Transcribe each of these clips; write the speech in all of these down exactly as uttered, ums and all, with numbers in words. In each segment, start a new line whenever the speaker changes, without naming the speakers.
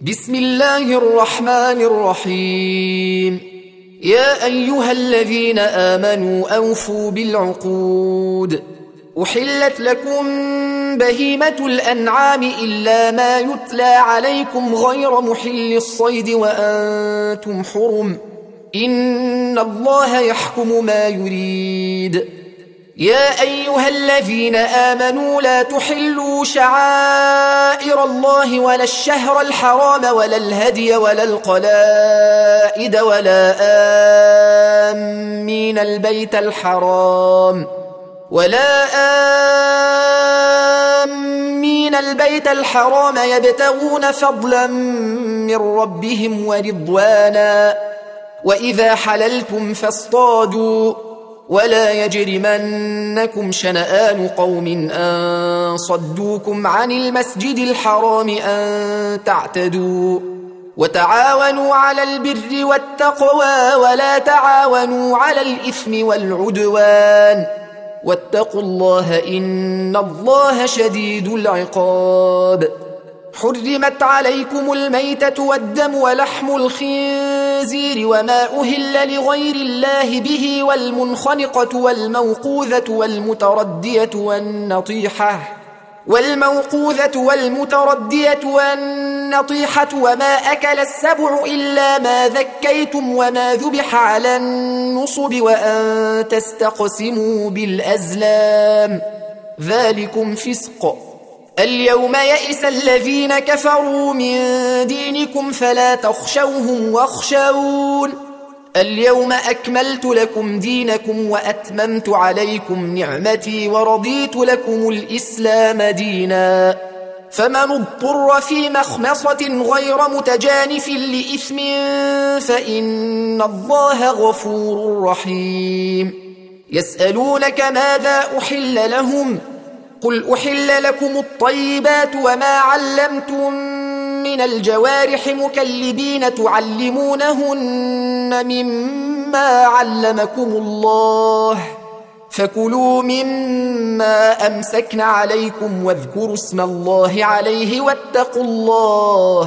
بسم الله الرحمن الرحيم. يا أيها الذين آمنوا أوفوا بالعقود. أحلت لكم بهيمة الأنعام إلا ما يتلى عليكم غير محل الصيد وأنتم حرم، إن الله يحكم ما يريد. يا أيها الذين آمنوا لا تحلوا شعائر الله ولا الشهر الحرام ولا الهدي ولا القلائد ولا آمين البيت الحرام ولا آمين البيت الحرام يبتغون فضلا من ربهم ورضوانا، وإذا حللتم فاصطادوا، ولا يجرمنكم شنآن قوم أن صدوكم عن المسجد الحرام أن تعتدوا، وتعاونوا على البر والتقوى ولا تعاونوا على الإثم والعدوان، واتقوا الله إن الله شديد العقاب. حرمت عليكم الميتة والدم ولحم الخنزير وما أهل لغير الله به والمنخنقة والموقوذة والمتردية والنطيحة والموقوذة والمتردية والنطيحة وما أكل السبع إلا ما ذكيتم وما ذبح على النصب وأن تستقسموا بالأزلام، ذلكم فسق. اليوم يئس الذين كفروا من دينكم فلا تخشوهم واخشون، اليوم أكملت لكم دينكم وأتممت عليكم نعمتي ورضيت لكم الإسلام دينا، فمن اضطر في مخمصة غير متجانف لإثم فإن الله غفور رحيم. يسألونك ماذا أحل لهم؟ قل أحل لكم الطيبات وما علمتم من الجوارح مكلبين تعلمونهن مما علمكم الله، فكلوا مما أمسكن عليكم واذكروا اسم الله عليه واتقوا الله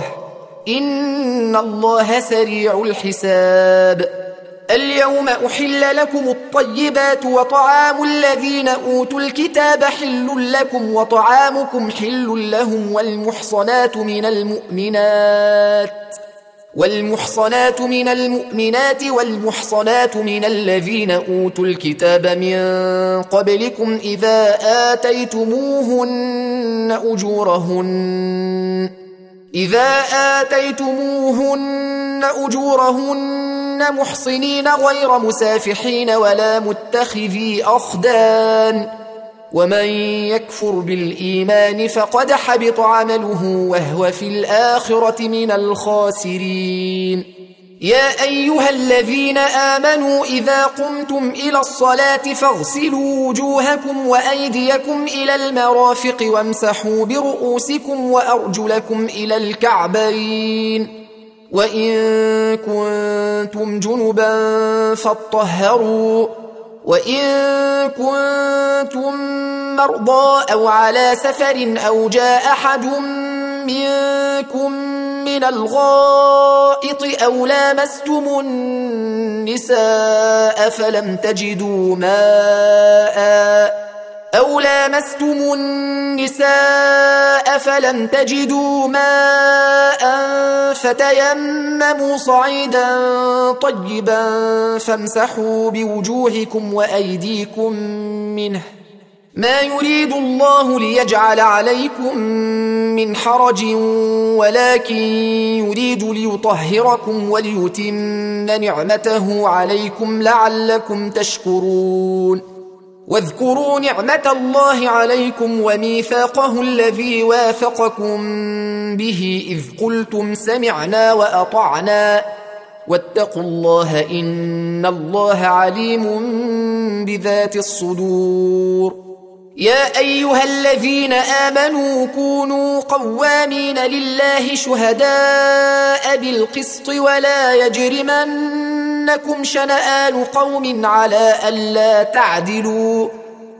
إن الله سريع الحساب. اليوم أحل لكم الطيبات وطعام الذين أوتوا الكتاب حل لكم وطعامكم حل لهم، والمحصنات من المؤمنات والمحصنات من المؤمنات والمحصنات من الذين أوتوا الكتاب من قبلكم إذا آتيتموهن أجورهن إذا آتيتموهن أجورهن محصنين غير مسافحين ولا متخذي أخدان، ومن يكفر بالإيمان فقد حبط عمله وهو في الآخرة من الخاسرين. يا أيها الذين آمنوا إذا قمتم إلى الصلاة فاغسلوا وجوهكم وأيديكم إلى المرافق وامسحوا برؤوسكم وأرجلكم إلى الكعبين، وإن كنتم جنبا فاطهروا، وإن كنتم مرضى أو على سفر أو جاء أحد منكم من الغائط أو لامستم النساء فلم تجدوا ماء أو لامستم النساء فلم تجدوا ماء فتيمموا صعيدا طيبا فامسحوا بوجوهكم وأيديكم منه، ما يريد الله ليجعل عليكم من حرج ولكن يريد ليطهركم وليتم نعمته عليكم لعلكم تشكرون. واذكروا نعمة الله عليكم وميثاقه الذي واثقكم به إذ قلتم سمعنا وأطعنا، واتقوا الله إن الله عليم بذات الصدور. يا أيها الذين آمنوا كونوا قوامين لله شهداء بالقسط ولا يجرمنكم شنآن قوم على ألا تعدلوا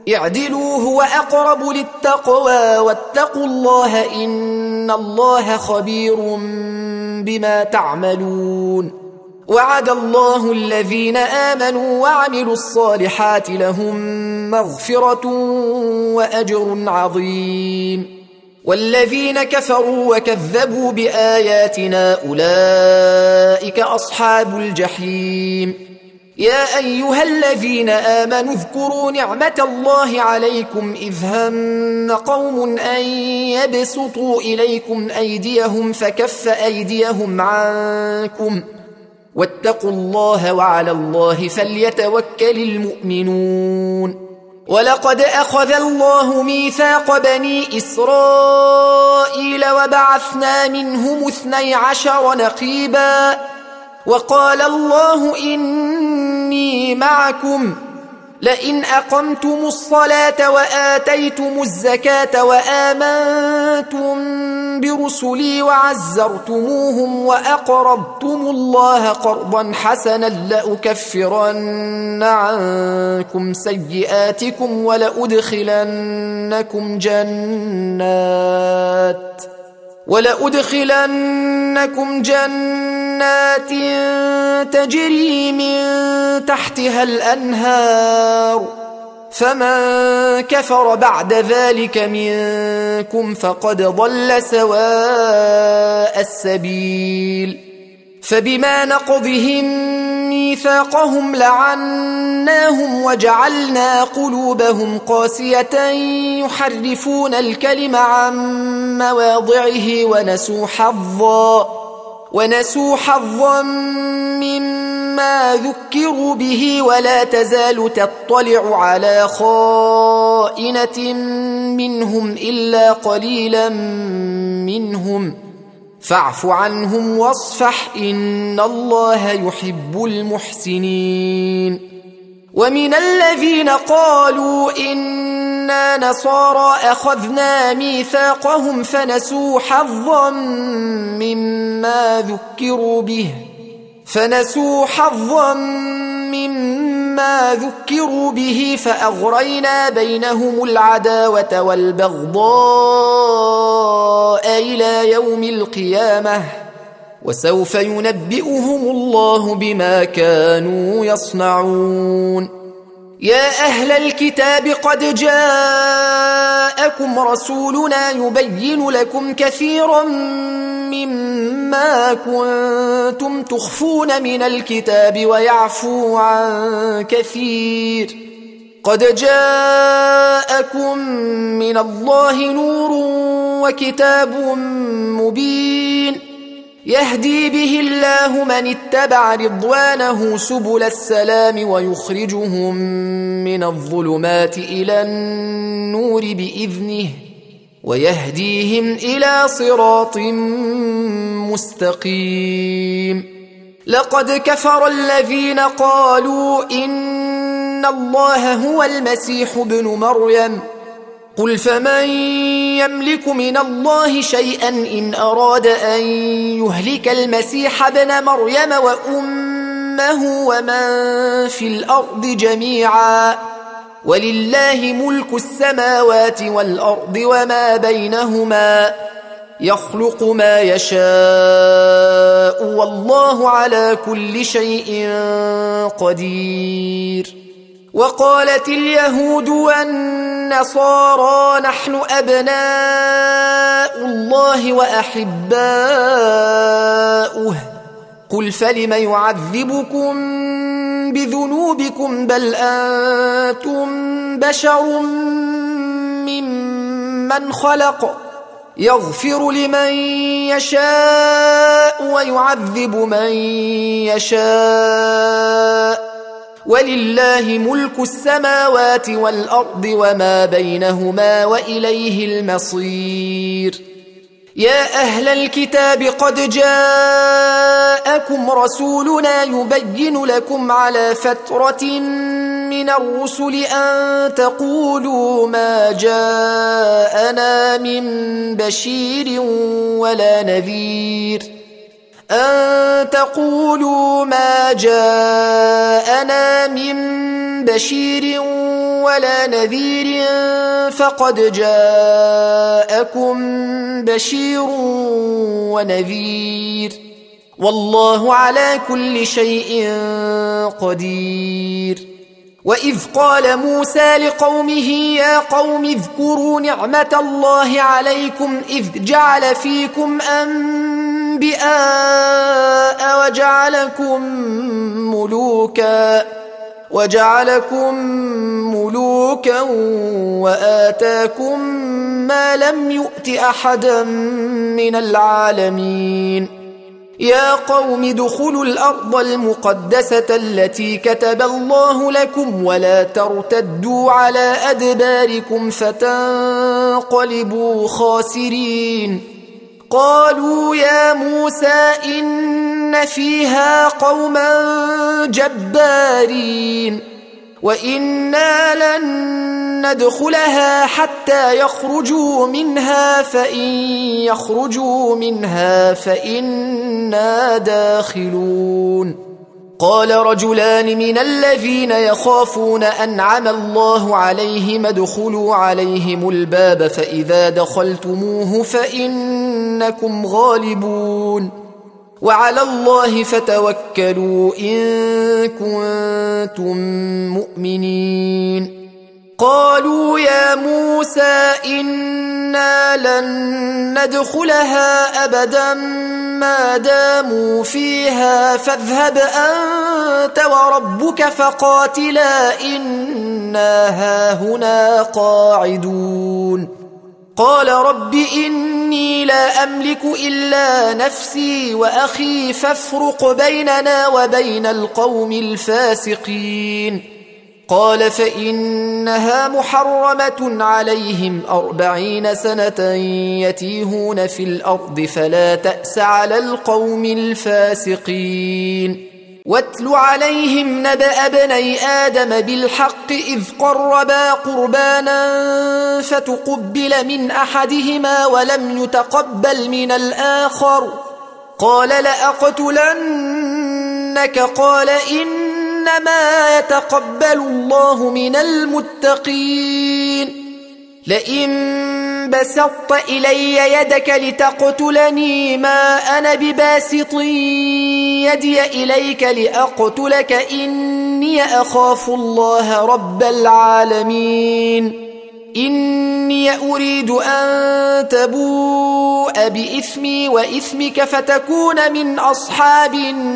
اعدلوا هو أقرب للتقوى واتقوا الله إن الله خبير بما تعملون. وعد الله الذين آمنوا وعملوا الصالحات لهم مغفرة وأجر عظيم، والذين كفروا وكذبوا بآياتنا أولئك أصحاب الجحيم. يا أيها الذين آمنوا اذكروا نعمة الله عليكم إذ هم قوم أن يبسطوا إليكم أيديهم فكف أيديهم عنكم واتقوا الله وعلى الله فليتوكل المؤمنون. ولقد أخذ الله ميثاق بني إسرائيل وبعثنا منهم اثني عشر نقيبا وقال الله إني معكم لئن أقمتم الصلاة وآتيتم الزكاة وآمنتم برسلي وعزرتموهم وأقرضتم الله قرضا حسنا لأكفرن عنكم سيئاتكم ولأدخلنكم جنات ولأدخلنكم جنات تجري من تحتها الأنهار فمن كفر بعد ذلك منكم فقد ضل سواء السبيل. فبما نقضهم ميثاقهم لعناهم وجعلنا قلوبهم قاسية يحرفون الكلم عن مواضعه ونسوا حظا ونسوا حظا مما ذكروا به ولا تزال تطلع على خائنة منهم إلا قليلا منهم فاعف عنهم واصفح إن الله يحب المحسنين. ومن الذين قالوا إنا نصارى أخذنا ميثاقهم فنسوا حظا مما ذكروا به فنسوا حظا مما ذكروا به فأغرينا بينهم العداوة والبغضاء إلى يوم القيامة وسوف ينبئهم الله بما كانوا يصنعون. يا أهل الكتاب قد جاءكم رسولنا يبين لكم كثيرا مما كنتم تخفون من الكتاب ويعفو عن كثير قد جاءكم من الله نور وكتاب مبين يهدي به الله من اتبع رضوانه سبل السلام ويخرجهم من الظلمات إلى النور بإذنه ويهديهم إلى صراط مستقيم. لقد كفر الذين قالوا إن الله هو المسيح ابن مريم قل فمن يملك من الله شيئا إن أراد أن يهلك المسيح ابن مريم وأمه ومن في الأرض جميعا ولله ملك السماوات والأرض وما بينهما يخلق ما يشاء والله على كل شيء قدير. وقالت اليهود والنصارى نحن أبناء الله وأحباؤه قل فلم يعذبكم بذنوبكم بل أنتم بشر ممن خلق يغفر لمن يشاء ويعذب من يشاء ولله ملك السماوات والأرض وما بينهما وإليه المصير. يا أهل الكتاب قد جاءكم رسولنا يبين لكم على فترة من الرسل أن تقولوا ما جاءنا من بشير ولا نذير أن تقولوا ما جاءنا من بشير ولا نذير فقد جاءكم بشير ونذير والله على كل شيء قدير. وإذ قال موسى لقومه يا قوم اذكروا نعمة الله عليكم إذ جعل فيكم أنبياء وجعلكم ملوكا وجعلكم ملوكا وآتاكم ما لم يؤت أحدا من العالمين. يا قوم ادخلوا الأرض المقدسة التي كتب الله لكم ولا ترتدوا على أدباركم فتنقلبوا خاسرين. قالوا يا موسى إن فيها قوما جبارين وإنا لن ندخلها حتى يخرجوا منها فإن يخرجوا منها فإنا داخلون. قال رجلان من الذين يخافون أنعم الله عليهم ادخلوا عليهم الباب فإذا دخلتموه فإنكم غالبون وعلى الله فتوكلوا إن كنتم مؤمنين. قالوا يا موسى إنا لن ندخلها أبدا ما داموا فيها فاذهب أنت وربك فقاتلا إنا هاهنا قاعدون. قال رب إني لا أملك إلا نفسي وأخي فافرق بيننا وبين القوم الفاسقين. قال فإنها محرمة عليهم أربعين سنة يتيهون في الأرض فلا تأس على القوم الفاسقين. واتل عليهم نبأ ابني آدم بالحق إذ قربا قربانا فتقبل من أحدهما ولم يتقبل من الآخر قال لأقتلنك قال إنما يتقبل الله من المتقين. لئن بسطت إلي يدك لتقتلني ما أنا بباسط يدي إليك لأقتلك إني أخاف الله رب العالمين. إني أريد أن تبوء بإثمي وإثمك فتكون من أصحاب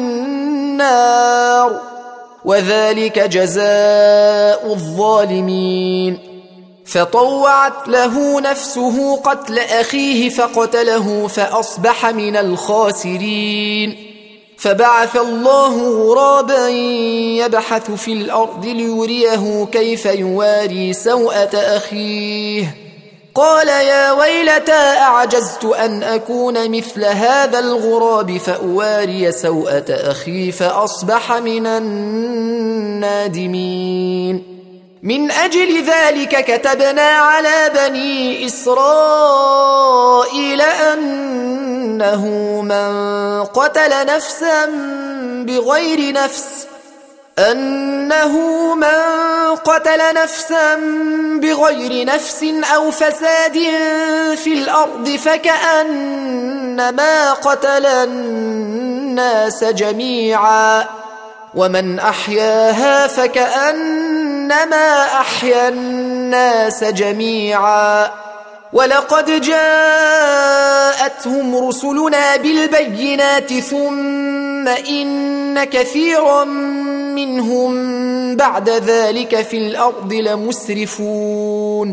النار وذلك جزاء الظالمين. فطوعت له نفسه قتل أخيه فقتله فأصبح من الخاسرين. فبعث الله غرابا يبحث في الأرض ليريه كيف يواري سوءة أخيه قال يا ويلتى أعجزت أن أكون مثل هذا الغراب فأواري سوءة أخي فأصبح من النادمين. من أجل ذلك كتبنا على بني إسرائيل أنه من قتل نفسا بغير نفس أنه من قتل نفسا بغير نفس أو فساد في الأرض فكأنما قتل الناس جميعا ومن أحياها فكأنما أحيا الناس جميعا. ولقد جاءتهم رسلنا بالبينات ثم إن كثيرا منهم بعد ذلك في الأرض لمسرفون.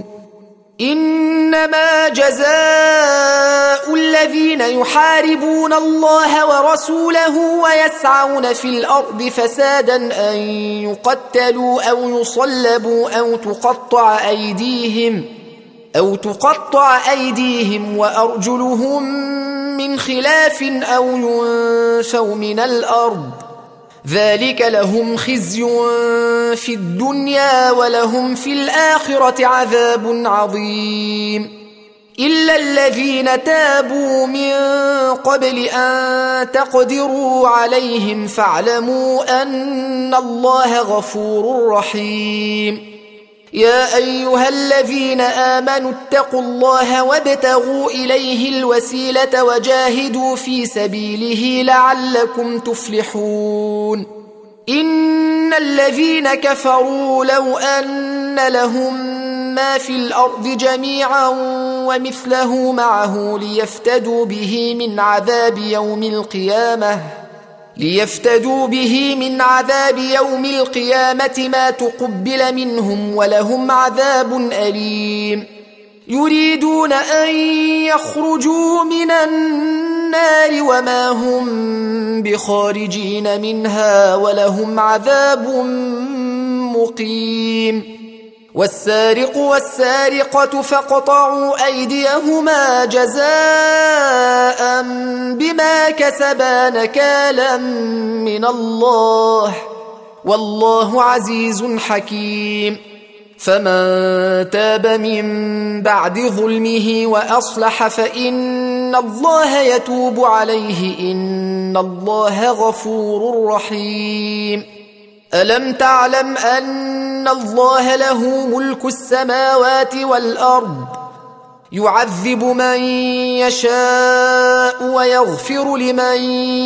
إنما جزاء الذين يحاربون الله ورسوله ويسعون في الأرض فسادا أن يقتلوا أو يصلبوا أو تقطع أيديهم أو تقطع أيديهم وأرجلهم من خلاف أو ينفوا من الأرض ذلك لهم خزي في الدنيا ولهم في الآخرة عذاب عظيم. إلا الذين تابوا من قبل أن تقدروا عليهم فاعلموا أن الله غفور رحيم. يا أيها الذين آمنوا اتقوا الله وابتغوا إليه الوسيلة وجاهدوا في سبيله لعلكم تفلحون إن الذين كفروا لو أن لهم ما في الأرض جميعا ومثله معه ليفتدوا به من عذاب يوم القيامة ليفتدوا به من عذاب يوم القيامة ما تقبل منهم ولهم عذاب أليم يريدون أن يخرجوا من النار وما هم بخارجين منها ولهم عذاب مقيم والسارق والسارقة فاقطعوا أيديهما جزاء بما كسبا نكالا من الله والله عزيز حكيم فمن تاب من بعد ظلمه وأصلح فإن الله يتوب عليه إن الله غفور رحيم ألم تعلم أن الله له ملك السماوات والأرض يعذب من يشاء ويغفر لمن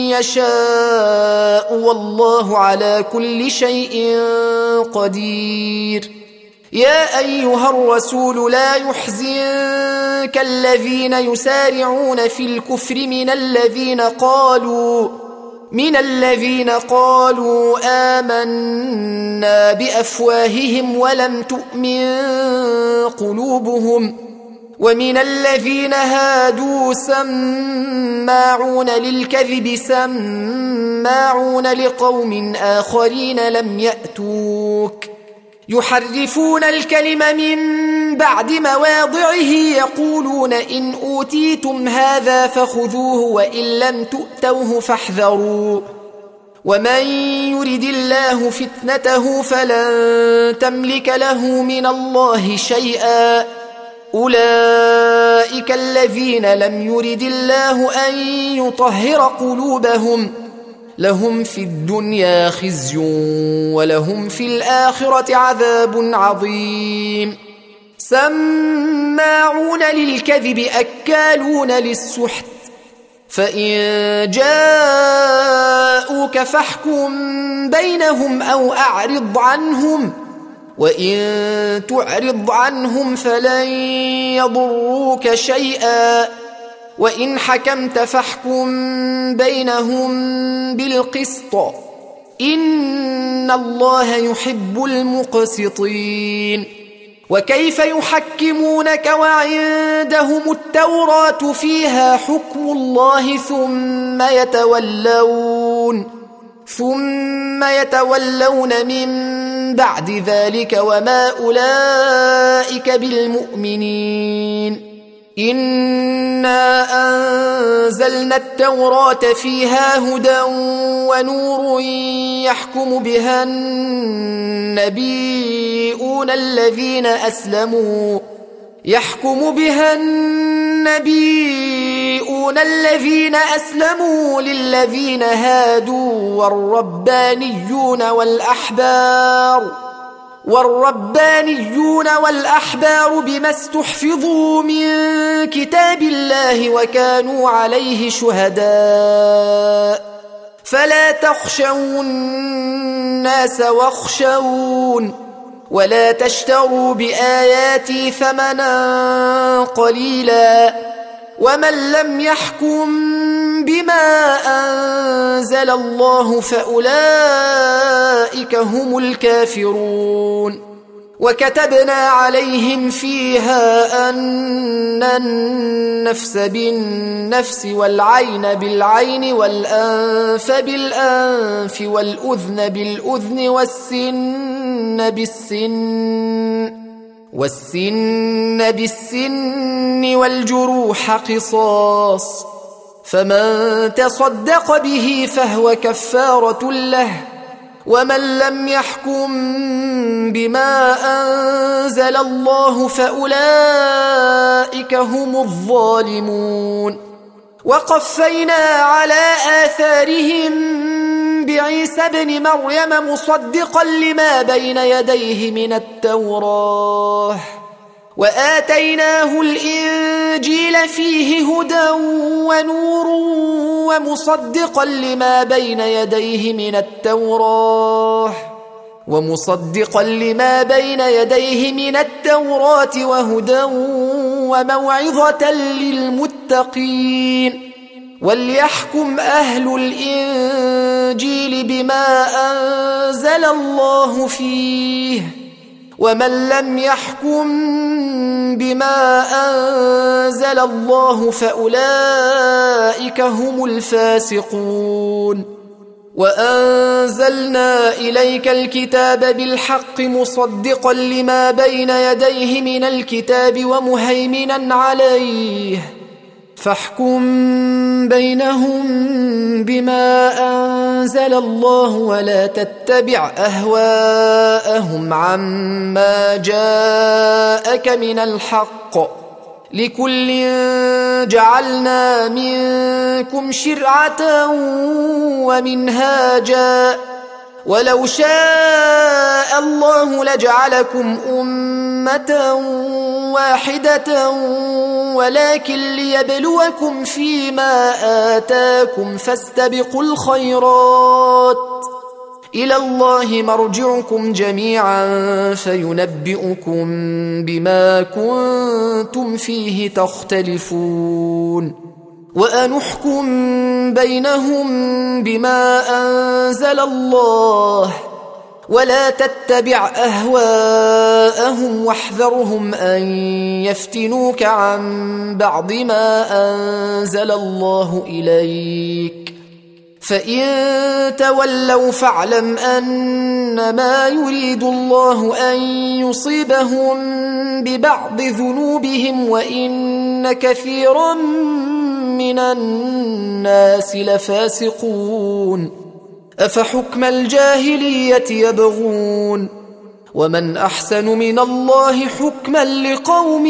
يشاء والله على كل شيء قدير يا أيها الرسول لا يحزنك الذين يسارعون في الكفر من الذين قالوا من الذين قالوا آمنا بأفواههم ولم تؤمن قلوبهم ومن الذين هادوا سماعون للكذب سماعون لقوم آخرين لم يأتوك يحرفون الكلم من بعد مواضعه يقولون إن أوتيتم هذا فخذوه وإن لم تؤتوه فاحذروا ومن يرد الله فتنته فلن تملك له من الله شيئا أولئك الذين لم يرد الله أن يطهر قلوبهم لهم في الدنيا خزي ولهم في الآخرة عذاب عظيم سماعون للكذب أكالون للسحت فإن جاءوك فاحكم بينهم أو أعرض عنهم وإن تعرض عنهم فلن يضروك شيئا وإن حكمت فاحكم بينهم بالقسط إن الله يحب المقسطين وكيف يحكمونك وعندهم التوراة فيها حكم الله ثم يتولون ثم يتولون من بعد ذلك وما أولئك بالمؤمنين إنا أنزلنا التوراة فيها هدى ونور يحكم بها النبيون الذين أسلموا يحكم بها النبيون الذين أسلموا للذين هادوا والربانيون والأحبار والربانيون والأحبار بما استحفظوا من كتاب الله وكانوا عليه شهداء فلا تخشوا الناس واخشون ولا تشتروا بآياتي ثمنا قليلا ومن لم يحكم بما أنزل الله فأولئك هم الكافرون وكتبنا عليهم فيها أن النفس بالنفس والعين بالعين والأنف بالأنف والأذن بالأذن والسن بالسن والسن بالسن والجروح قصاص فمن تصدق به فهو كفارة له ومن لم يحكم بما أنزل الله فأولئك هم الظالمون وقفينا على آثارهم بعيسى عيسى ابن مريم مصدقا لما بين يديه من التوراة وآتيناه الإنجيل فيه هدى ونور ومصدقا لما بين يديه من التوراة ومصدقا لما بين يديه من التوراة وهدى وموعظة للمتقين وليحكم أهل الإنجيل بما أنزل الله فيه ومن لم يحكم بما أنزل الله فأولئك هم الفاسقون وأنزلنا إليك الكتاب بالحق مصدقا لما بين يديه من الكتاب ومهيمنا عليه فاحكم بينهم بما أنزل الله ولا تتبع أهواءهم عما جاءك من الحق لكل جعلنا منكم شرعة ومنهاجا ولو شاء الله لجعلكم أمة واحدة ولكن ليبلوكم فيما آتاكم فاستبقوا الخيرات إلى الله مرجعكم جميعا فينبئكم بما كنتم فيه تختلفون وأنحكم بينهم بما أنزل الله ولا تتبع أهواءهم واحذرهم أن يفتنوك عن بعض ما أنزل الله إليك فإن تولوا فاعلم أنما يريد الله أن يصيبهم ببعض ذنوبهم وإن كثيرا من الناس لفاسقون أفحكم الجاهلية يبغون ومن أحسن من الله حكما لقوم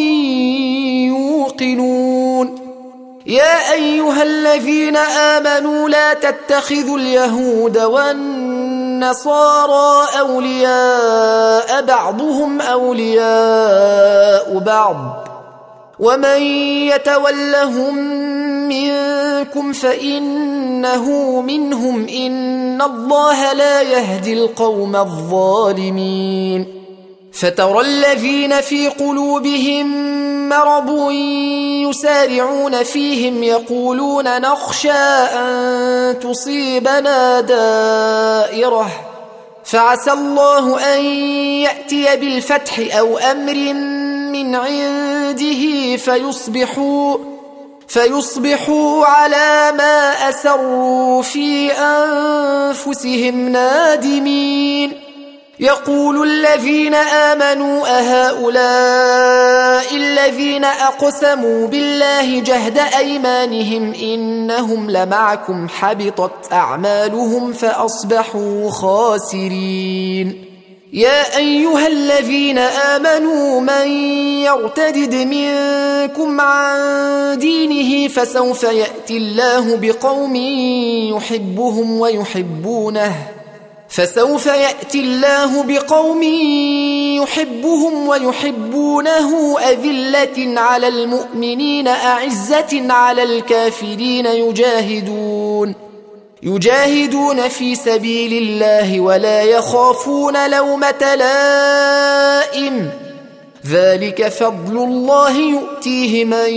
يوقنون يا أيها الذين آمنوا لا تتخذوا اليهود والنصارى أولياء بعضهم أولياء بعض ومن يتولهم منكم فإنه منهم إن الله لا يهدي القوم الظالمين فترى الذين في قلوبهم مرض يسارعون فيهم يقولون نخشى أن تصيبنا دائرة فعسى الله أن يأتي بالفتح أو أمر من عنده فيصبحوا فيصبحوا على ما أسروا في أنفسهم نادمين يقول الذين آمنوا أهؤلاء الذين أقسموا بالله جهد أيمانهم إنهم لمعكم حبطت أعمالهم فأصبحوا خاسرين يا أيها الذين آمنوا من يرتد منكم عن دينه فسوف يأتي الله بقوم يحبهم ويحبونه فسوف يأتي الله بقوم يحبهم ويحبونه أذلة على المؤمنين أعزة على الكافرين يجاهدون يجاهدون في سبيل الله ولا يخافون لومة لائم ذلك فضل الله يؤتيه من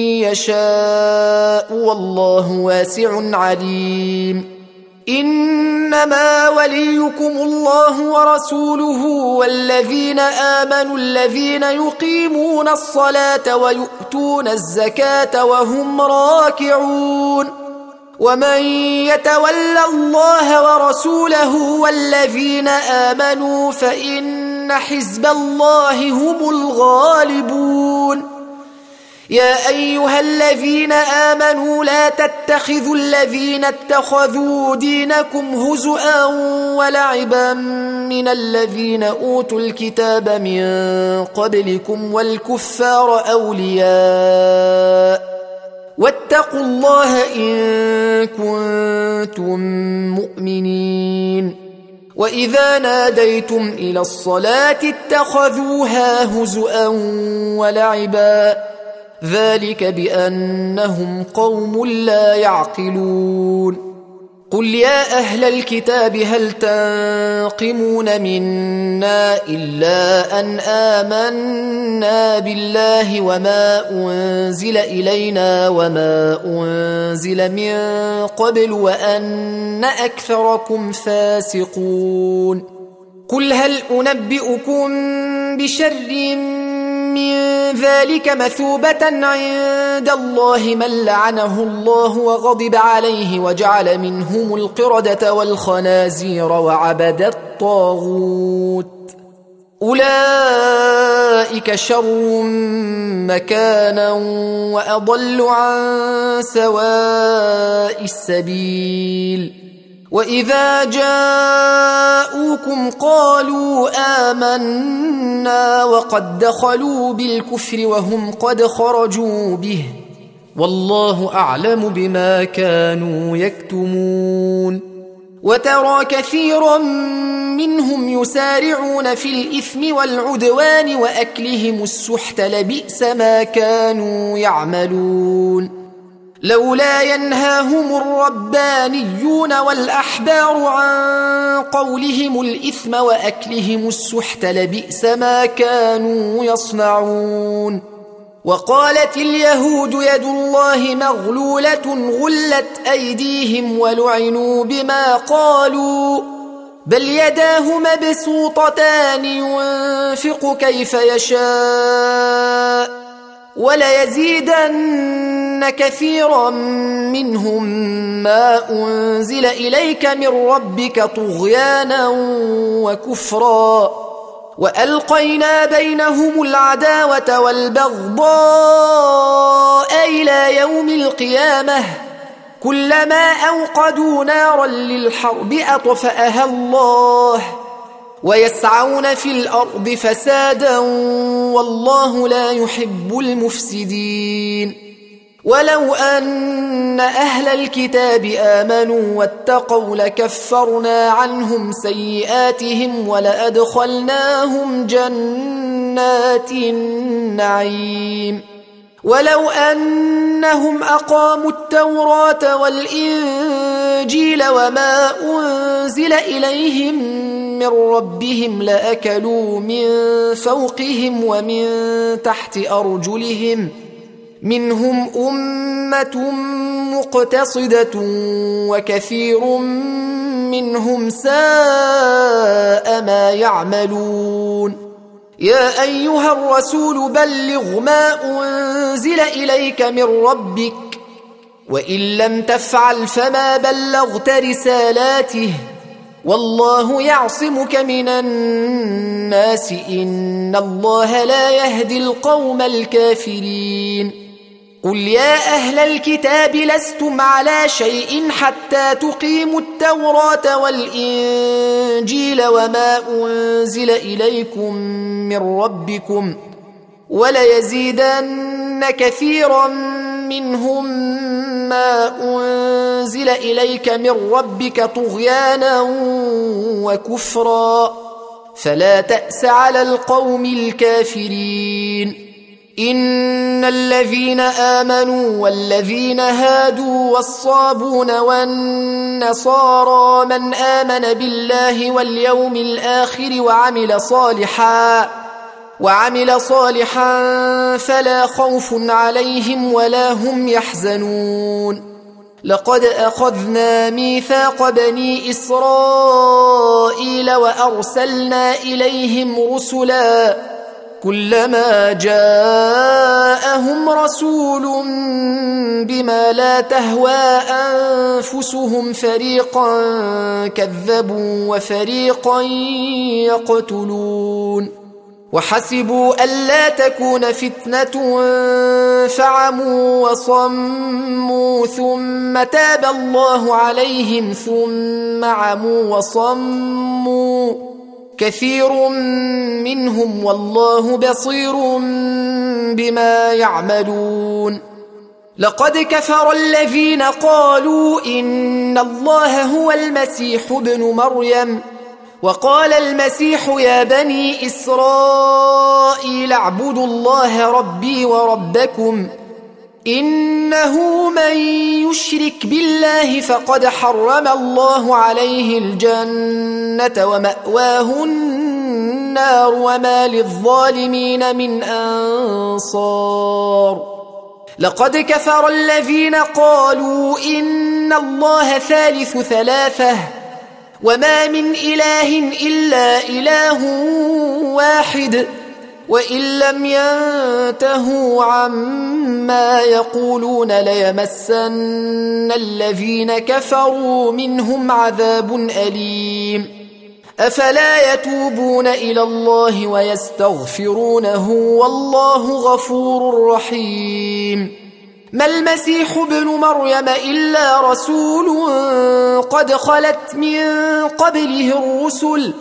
يشاء والله واسع عليم إنما وليكم الله ورسوله والذين آمنوا الذين يقيمون الصلاة ويؤتون الزكاة وهم راكعون ومن يتول الله ورسوله والذين آمنوا فإن حزب الله هم الغالبون يا أيها الذين آمنوا لا تتخذوا الذين اتخذوا دينكم هزؤا ولعبا من الذين أوتوا الكتاب من قبلكم والكفار أولياء واتقوا الله إن كنتم مؤمنين وإذا ناديتم إلى الصلاة اتخذوها هزؤا ولعبا ذلك بأنهم قوم لا يعقلون قل يا أهل الكتاب هل تنقمون منا إلا أن آمنا بالله وما أنزل إلينا وما أنزل من قبل وأن أكثركم فاسقون قل هل أنبئكم بشر من ذلك مثوبة عند الله من لعنه الله وغضب عليه وجعل منهم القردة والخنازير وعبد الطاغوت أولئك شر مكانا وأضل عن سواء السبيل وإذا جاءوكم قالوا آمنا وقد دخلوا بالكفر وهم قد خرجوا به والله أعلم بما كانوا يكتمون وترى كثيرا منهم يسارعون في الإثم والعدوان وأكلهم السحت لبئس ما كانوا يعملون لولا ينهاهم الربانيون والأحبار عن قولهم الإثم وأكلهم السحت لبئس ما كانوا يصنعون وقالت اليهود يد الله مغلولة غلت أيديهم ولعنوا بما قالوا بل يداه مبسوطتان ينفق كيف يشاء وليزيدن كثيرا منهم ما أنزل إليك من ربك طغيانا وكفرا وألقينا بينهم العداوة والبغضاء إلى يوم القيامة كلما أوقدوا نارا للحرب أطفأها الله ويسعون في الأرض فسادا والله لا يحب المفسدين ولو أن أهل الكتاب آمنوا واتقوا لكفرنا عنهم سيئاتهم ولأدخلناهم جنات النعيم ولو أنهم أقاموا التوراة والإنجيل وما أنزل إليهم من ربهم لأكلوا من فوقهم ومن تحت أرجلهم منهم أمة مقتصدة وكثير منهم ساء ما يعملون يا أيها الرسول بلغ ما أنزل إليك من ربك وإن لم تفعل فما بلغت رسالاته والله يعصمك من الناس إن الله لا يهدي القوم الكافرين قل يا أهل الكتاب لستم على شيء حتى تقيموا التوراة والإنجيل وما أنزل إليكم من ربكم وليزيدن كثيرا منهم ما أنزل إليك من ربك طغيانا وكفرا فلا تأس على القوم الكافرين إن الذين آمنوا والذين هادوا والصابون والنصارى من آمن بالله واليوم الآخر وعمل صالحا وعمل صالحا فلا خوف عليهم ولا هم يحزنون لقد أخذنا ميثاق بني إسرائيل وأرسلنا إليهم رسلا كلما جاءهم رسول بما لا تهوى أنفسهم فريقا كذبوا وفريقا يقتلون وحسبوا ألا تكون فتنة فعموا وصموا ثم تاب الله عليهم ثم عموا وصموا كثير منهم والله بصير بما يعملون لقد كفر الذين قالوا إن الله هو المسيح ابن مريم وقال المسيح يا بني إسرائيل اعبدوا الله ربي وربكم إنه من يشرك بالله فقد حرم الله عليه الجنة ومأواه النار وما للظالمين من أنصار لقد كفر الذين قالوا إن الله ثالث ثلاثة وما من إله إلا إله واحد وإن لم ينتهوا عما يقولون ليمسن الذين كفروا منهم عذاب أليم أفلا يتوبون إلى الله ويستغفرونه والله غفور رحيم ما المسيح ابن مريم إلا رسول قد خلت من قبله الرسل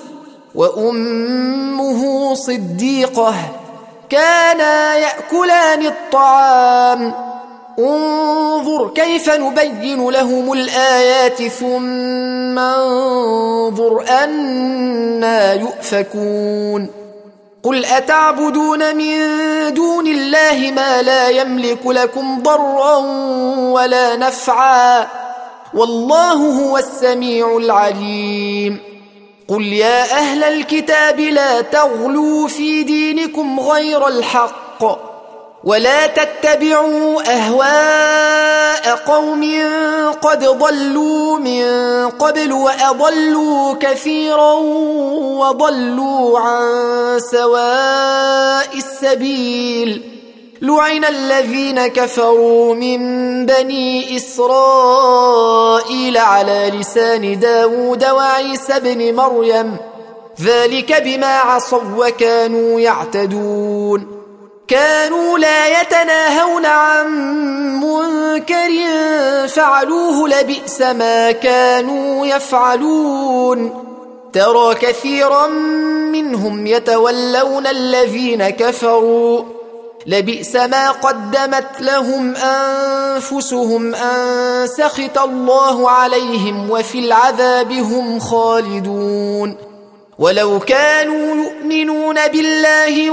وأمه صديقة كانا يأكلان الطعام انظر كيف نبين لهم الآيات ثم انظر أنا يؤفكون قل أتعبدون من دون الله ما لا يملك لكم ضرا ولا نفعا والله هو السميع العليم قل يا أهل الكتاب لا تغلوا في دينكم غير الحق ولا تتبعوا أهواء قوم قد ضلوا من قبل وأضلوا كثيرا وضلوا عن سواء السبيل لعن الذين كفروا من بني إسرائيل على لسان داود وعيسى بن مريم ذلك بما عصوا وكانوا يعتدون كانوا لا يتناهون عن منكر فعلوه لبئس ما كانوا يفعلون ترى كثيرا منهم يتولون الذين كفروا لبئس ما قدمت لهم أنفسهم أن سخط الله عليهم وفي العذاب هم خالدون ولو كانوا يؤمنون بالله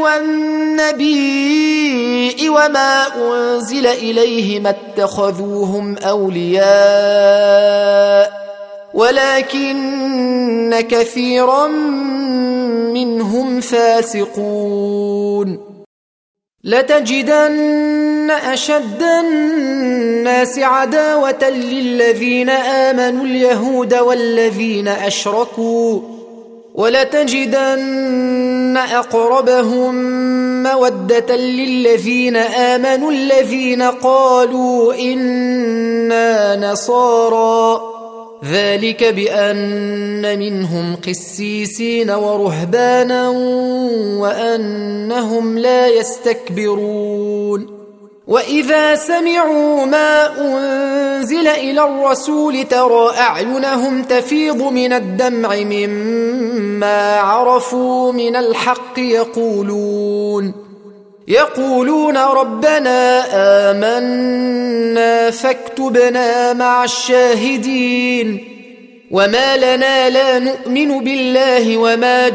والنبي وما أنزل إليه ما اتخذوهم أولياء ولكن كثيرا منهم فاسقون لتجدن أشد الناس عداوة للذين آمنوا اليهود والذين أشركوا ولتجدن أقربهم مودة للذين آمنوا الذين قالوا إنا نصارى ذلك بأن منهم قسيسين ورهبانا وأنهم لا يستكبرون وإذا سمعوا ما أنزل إلى الرسول ترى أعينهم تفيض من الدمع مما عرفوا من الحق يقولون يقولون ربنا آمنا فاكتبنا مع الشاهدين وما لنا لا نؤمن بالله وما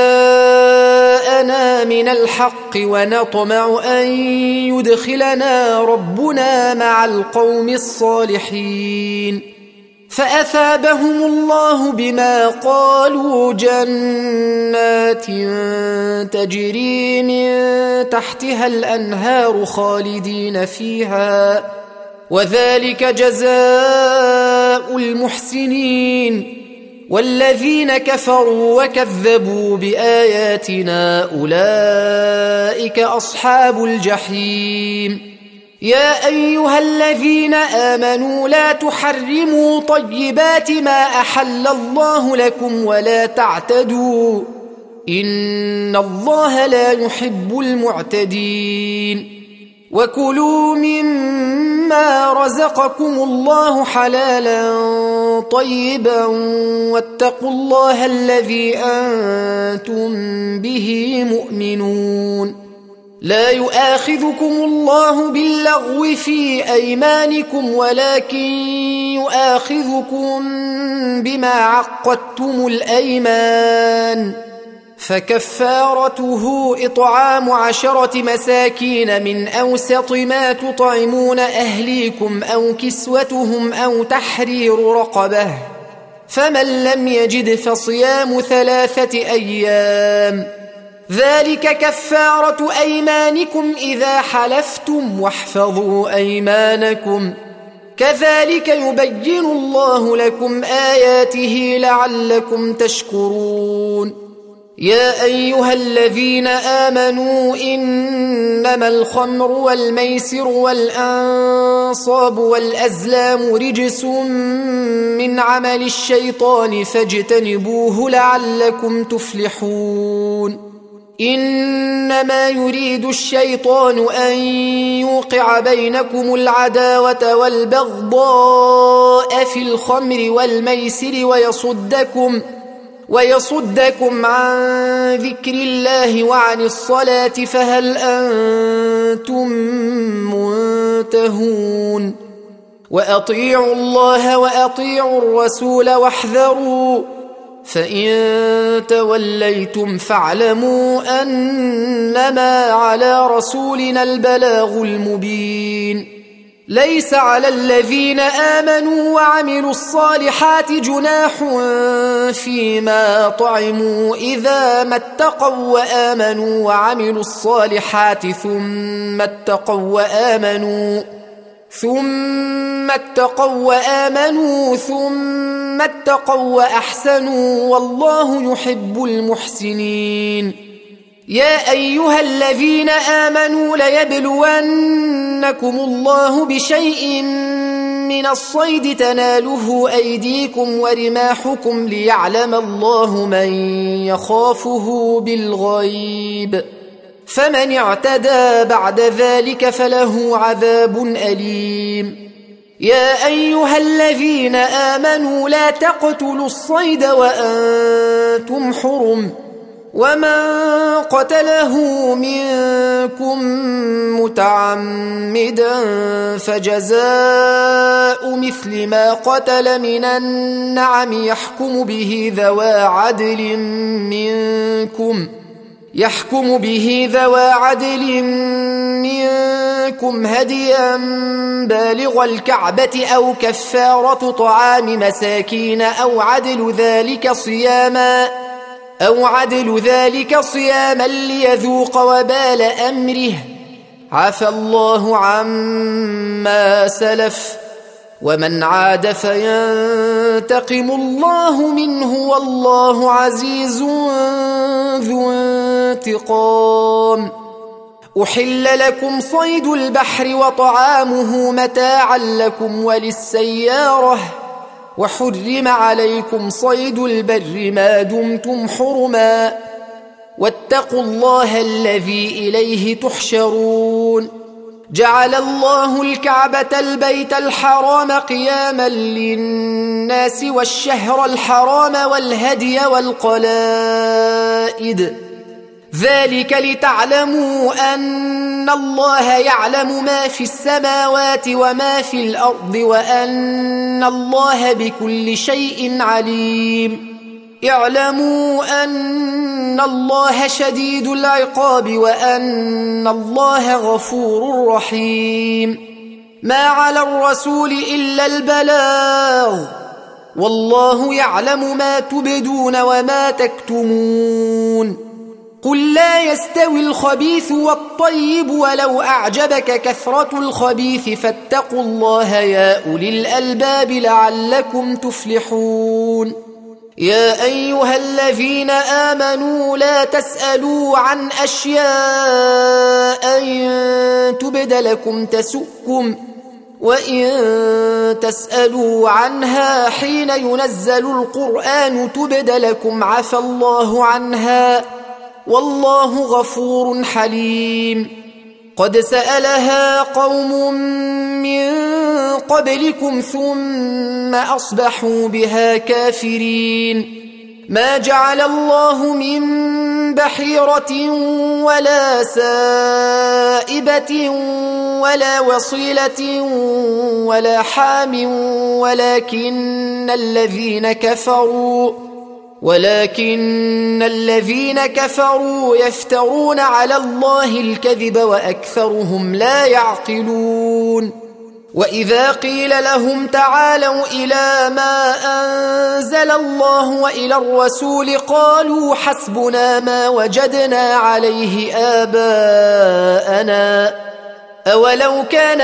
جاءنا من الحق ونطمع أن يدخلنا ربنا مع القوم الصالحين فأثابهم الله بما قالوا جنات تجري من تحتها الأنهار خالدين فيها وذلك جزاء المحسنين والذين كفروا وكذبوا بآياتنا أولئك أصحاب الجحيم يا أيها الذين آمنوا لا تحرموا طيبات ما أحل الله لكم ولا تعتدوا إن الله لا يحب المعتدين وكلوا مما رزقكم الله حلالا طيبا واتقوا الله الذي أنتم به مؤمنون لا يؤاخذكم الله باللغو في أيمانكم ولكن يؤاخذكم بما عقدتم الأيمان، فكفارته إطعام عشرة مساكين من أوسط ما تطعمون أهليكم أو كسوتهم أو تحرير رقبة، فمن لم يجد فصيام ثلاثة أيام، ذلك كفارة أيمانكم إذا حلفتم، واحفظوا أيمانكم، كذلك يبين الله لكم آياته لعلكم تشكرون. يا أيها الذين آمنوا إنما الخمر والميسر والأنصاب والأزلام رجس من عمل الشيطان فاجتنبوه لعلكم تفلحون. إنما يريد الشيطان أن يوقع بينكم العداوة والبغضاء في الخمر والميسر ويصدكم ويصدكم عن ذكر الله وعن الصلاة، فهل أنتم منتهون؟ وأطيعوا الله وأطيعوا الرسول واحذروا، فإن توليتم فاعلموا أنما على رسولنا البلاغ المبين. ليس على الذين آمنوا وعملوا الصالحات جناح فيما طعموا إذا ما اتقوا وآمنوا وعملوا الصالحات ثم اتقوا وآمنوا ثم اتقوا وآمنوا ثم اتقوا وأحسنوا والله يحب المحسنين. يا أيها الذين آمنوا ليبلونكم الله بشيء من الصيد تناله أيديكم ورماحكم ليعلم الله من يخافه بالغيب، فمن اعتدى بعد ذلك فله عذاب أليم. يا أيها الذين آمنوا لا تقتلوا الصيد وأنتم حرم، ومن قتله منكم متعمدا فجزاء مثل ما قتل من النعم يحكم به ذوى عدل منكم يحكم به ذوى عدل منكم هديا بالغ الكعبة أو كفارة طعام مساكين أو عدل ذلك صياما أو عدل ذلك صياما ليذوق وبال أمره، عفى الله عما سلف، ومن عاد فينتقم الله منه والله عزيز ذو انتقام. أحل لكم صيد البحر وطعامه متاعا لكم وللسيارة، وحرم عليكم صيد البر ما دمتم حرما، واتقوا الله الذي إليه تحشرون. جعل الله الكعبة البيت الحرام قياما للناس والشهر الحرام والهدي والقلائد، ذلك لتعلموا أن الله يعلم ما في السماوات وما في الأرض وأن الله بكل شيء عليم. اعلموا أن الله شديد العقاب وأن الله غفور رحيم. ما على الرسول إلا البلاغ، والله يعلم ما تبدون وما تكتمون. قل لا يستوي الخبيث والطيب ولو أعجبك كثرة الخبيث فاتقوا الله يا أولي الألباب لعلكم تفلحون. يا أيها الذين آمنوا لا تسألوا عن أشياء إن تبد لكم تسؤكم، وإن تسألوا عنها حين ينزل القرآن تبد لكم عفى الله عنها والله غفور حليم. قد سألها قوم من قبلكم ثم أصبحوا بها كافرين. ما جعل الله من بحيرة ولا سائبة ولا وصيلة ولا حام ولكن الذين كفروا ولكن الذين كفروا يفترون على الله الكذب وأكثرهم لا يعقلون وإذا قيل لهم تعالوا إلى ما أنزل الله وإلى الرسول قالوا حسبنا ما وجدنا عليه آباءنا أولو كان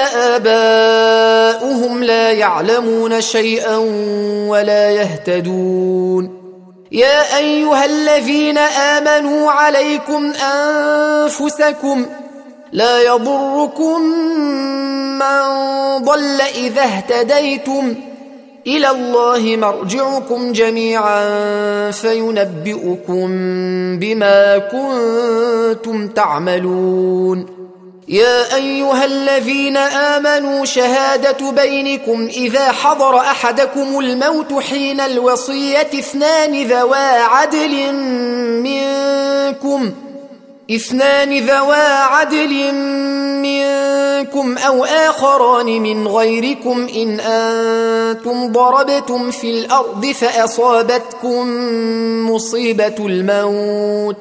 آباؤهم لا يعلمون شيئا ولا يهتدون يا أيها الذين آمنوا عليكم أنفسكم لا يضركم من ضل إذا اهتديتم إلى الله مرجعكم جميعا فينبئكم بما كنتم تعملون يا أيها الذين آمنوا شهادة بينكم إذا حضر أحدكم الموت حين الوصية اثنان ذوى عدل منكم اثنان ذوى عدل منكم أو آخران من غيركم إن أنتم ضربتم في الأرض فأصابتكم مصيبة الموت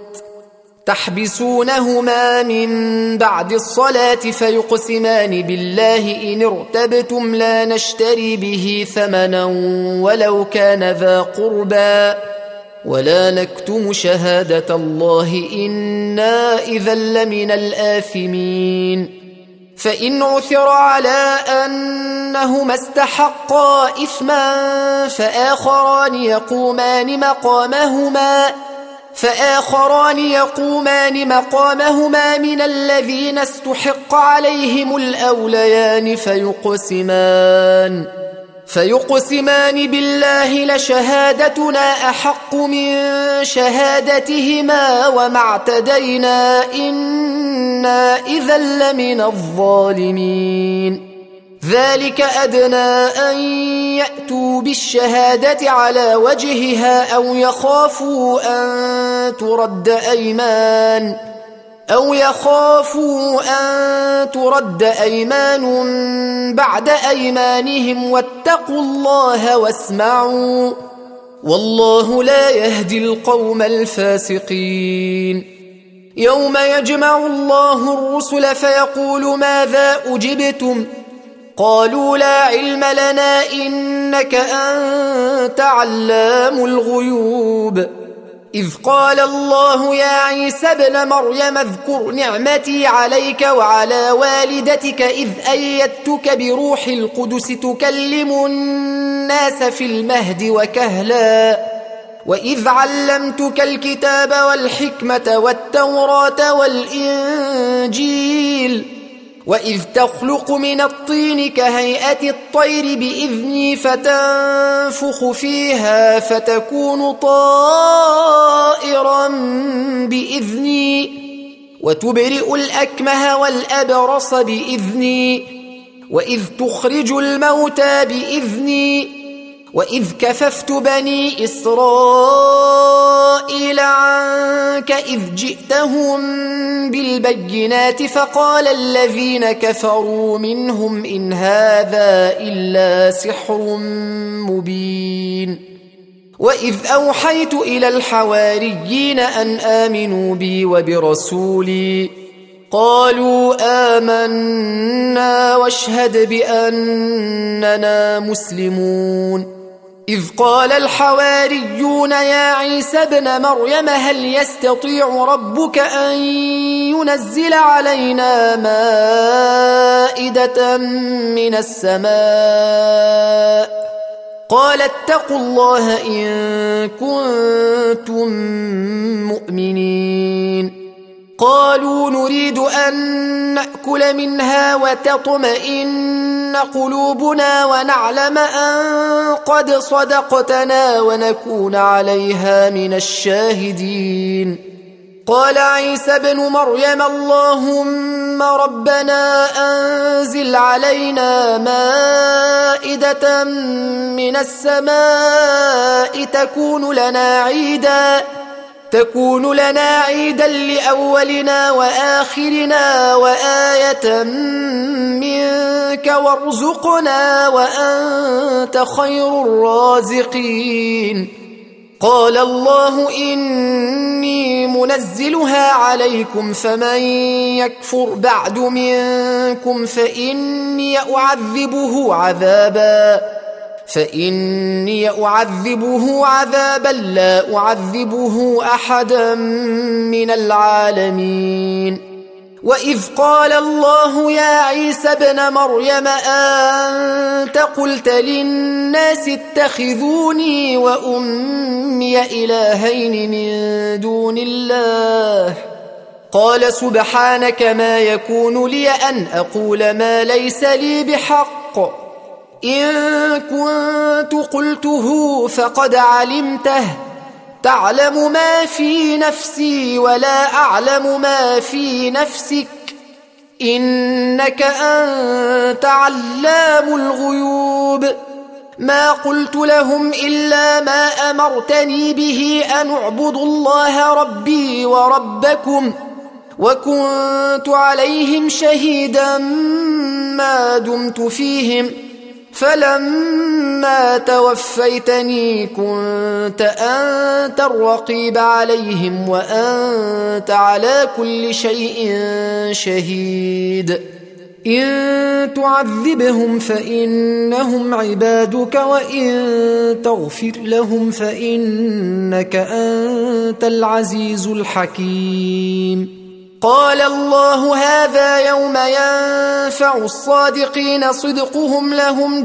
تحبسونهما من بعد الصلاة فيقسمان بالله إن ارتبتم لا نشتري به ثمنا ولو كان ذا قربى ولا نكتم شهادة الله إنا إذا لمن الآثمين فإن عثر على أنهما استحقا إثما فآخران يقومان مقامهما فآخران يقومان مقامهما من الذين استحق عليهم الأوليان فيقسمان فيقسمان بالله لشهادتنا أحق من شهادتهما وما اعتدينا إنا إذا لمن الظالمين ذلك أدنى أن يأتوا بالشهادة على وجهها أو يخافوا أن ترد أيمان أو يخافوا أن ترد أيمان بعد أيمانهم واتقوا الله واسمعوا والله لا يهدي القوم الفاسقين يوم يجمع الله الرسل فيقول ماذا أجبتم قالوا لا علم لنا إنك أنت علام الغيوب إذ قال الله يا عيسى ابن مريم اذكر نعمتي عليك وعلى والدتك إذ أيدتك بروح القدس تكلم الناس في المهد وكهلا وإذ علمتك الكتاب والحكمة والتوراة والإنجيل وإذ تخلق من الطين كهيئة الطير بإذني فتنفخ فيها فتكون طائرا بإذني وتبرئ الأكمه والأبرص بإذني وإذ تخرج الموتى بإذني وإذ كففت بني إسرائيل عنك إذ جئتهم بالبينات فقال الذين كفروا منهم إن هذا إلا سحر مبين وإذ أوحيت إلى الحواريين أن آمنوا بي وبرسولي قالوا آمنا واشهد بأننا مسلمون إذ قال الحواريون يا عيسى ابن مريم هل يستطيع ربك أن ينزل علينا مائدة من السماء قال اتقوا الله إن كنتم مؤمنين قالوا نريد أن نأكل منها وتطمئن قلوبنا ونعلم أن قد صدقتنا ونكون عليها من الشاهدين قال عيسى ابن مريم اللهم ربنا أنزل علينا مائدة من السماء تكون لنا عيدا تكون لنا عيدا لأولنا وآخرنا وآية منك وارزقنا وأنت خير الرازقين. قال الله إني منزلها عليكم فمن يكفر بعد منكم فإني أعذبه عذابا فإني أعذبه عذابا لا أعذبه أحدا من العالمين. وإذ قال الله يا عيسى ابن مريم أنت قلت للناس اتخذوني وأمي إلهين من دون الله قال سبحانك ما يكون لي أن أقول ما ليس لي بحق إن كنت قلته فقد علمته تعلم ما في نفسي ولا أعلم ما في نفسك إنك أنت علام الغيوب. ما قلت لهم إلا ما أمرتني به أن اعبدوا الله ربي وربكم وكنت عليهم شهيدا ما دمت فيهم فلما توفيتني كنت أنت الرقيب عليهم وأنت على كل شيء شهيد. إن تعذبهم فإنهم عبادك وإن تغفر لهم فإنك أنت العزيز الحكيم. قال الله هذا يوم ينفع الصادقين صدقهم لهم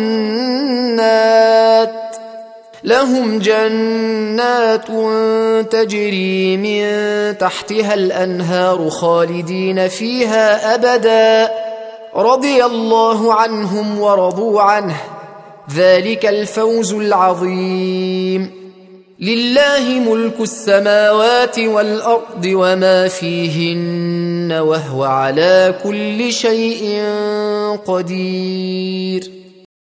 جنات لهم جنات تجري من تحتها الأنهار خالدين فيها أبدا رضي الله عنهم ورضوا عنه ذلك الفوز العظيم. لله ملك السماوات والأرض وما فيهن وهو على كل شيء قدير.